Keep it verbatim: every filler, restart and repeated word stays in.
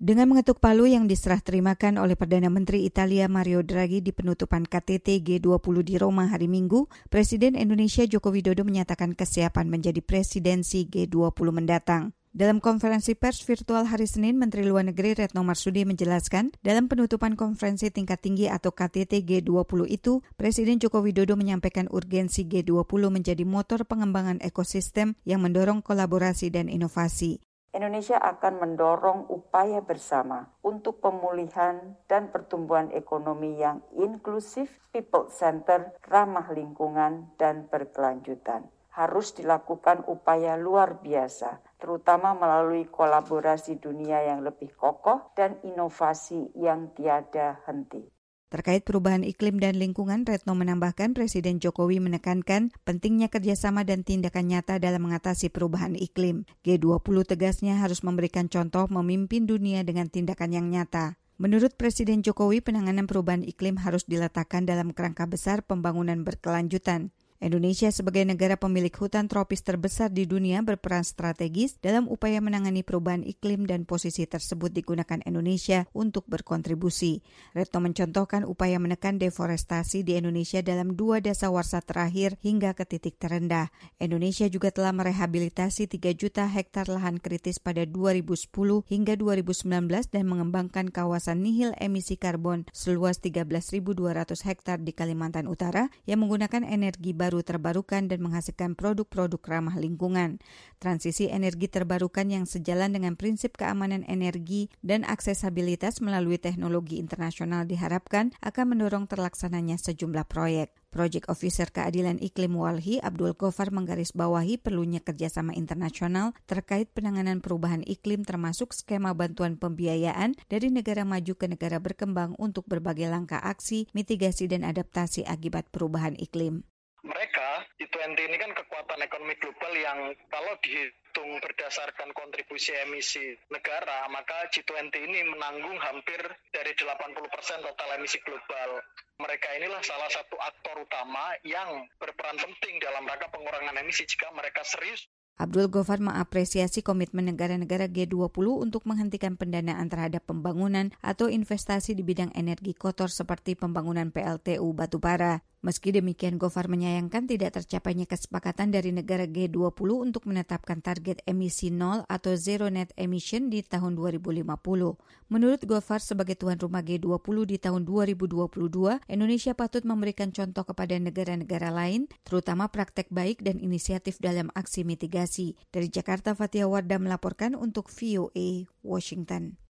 Dengan mengetuk palu yang diserah terimakan oleh Perdana Menteri Italia Mario Draghi di penutupan K T T G dua puluh di Roma hari Minggu, Presiden Indonesia Joko Widodo menyatakan kesiapan menjadi presidensi G dua puluh mendatang. Dalam konferensi pers virtual hari Senin, Menteri Luar Negeri Retno Marsudi menjelaskan, dalam penutupan konferensi tingkat tinggi atau K T T G dua puluh itu, Presiden Joko Widodo menyampaikan urgensi G dua puluh menjadi motor pengembangan ekosistem yang mendorong kolaborasi dan inovasi. Indonesia akan mendorong upaya bersama untuk pemulihan dan pertumbuhan ekonomi yang inklusif, people-centered, ramah lingkungan, dan berkelanjutan. Harus dilakukan upaya luar biasa, terutama melalui kolaborasi dunia yang lebih kokoh dan inovasi yang tiada henti. Terkait perubahan iklim dan lingkungan, Retno menambahkan Presiden Jokowi menekankan pentingnya kerjasama dan tindakan nyata dalam mengatasi perubahan iklim. G dua puluh tegasnya harus memberikan contoh memimpin dunia dengan tindakan yang nyata. Menurut Presiden Jokowi, penanganan perubahan iklim harus diletakkan dalam kerangka besar pembangunan berkelanjutan. Indonesia sebagai negara pemilik hutan tropis terbesar di dunia berperan strategis dalam upaya menangani perubahan iklim dan posisi tersebut digunakan Indonesia untuk berkontribusi. Retno mencontohkan upaya menekan deforestasi di Indonesia dalam dua dasawarsa terakhir hingga ke titik terendah. Indonesia juga telah merehabilitasi tiga juta hektar lahan kritis pada dua ribu sepuluh hingga dua ribu sembilan belas dan mengembangkan kawasan nihil emisi karbon seluas tiga belas ribu dua ratus hektar di Kalimantan Utara yang menggunakan energi baru terbarukan dan menghasilkan produk-produk ramah lingkungan. Transisi energi terbarukan yang sejalan dengan prinsip keamanan energi dan aksesabilitas melalui teknologi internasional diharapkan akan mendorong terlaksananya sejumlah proyek. Project Officer Keadilan Iklim Walhi Abdul Ghaffar menggarisbawahi perlunya kerjasama internasional terkait penanganan perubahan iklim termasuk skema bantuan pembiayaan dari negara maju ke negara berkembang untuk berbagai langkah aksi, mitigasi dan adaptasi akibat perubahan iklim. Mereka, G dua puluh ini kan kekuatan ekonomi global yang kalau dihitung berdasarkan kontribusi emisi negara, maka G dua puluh ini menanggung hampir dari delapan puluh persen total emisi global. Mereka inilah salah satu aktor utama yang berperan penting dalam rangka pengurangan emisi jika mereka serius. Abdul Ghaffar mengapresiasi komitmen negara-negara G dua puluh untuk menghentikan pendanaan terhadap pembangunan atau investasi di bidang energi kotor seperti pembangunan P L T U batubara. Meski demikian, Ghaffar menyayangkan tidak tercapainya kesepakatan dari negara G dua puluh untuk menetapkan target emisi nol atau zero net emission di tahun dua ribu lima puluh. Menurut Ghaffar, sebagai tuan rumah G dua puluh di tahun dua ribu dua puluh dua, Indonesia patut memberikan contoh kepada negara-negara lain, terutama praktek baik dan inisiatif dalam aksi mitigasi. Dari Jakarta, Fathia Wardah melaporkan untuk V O A Washington.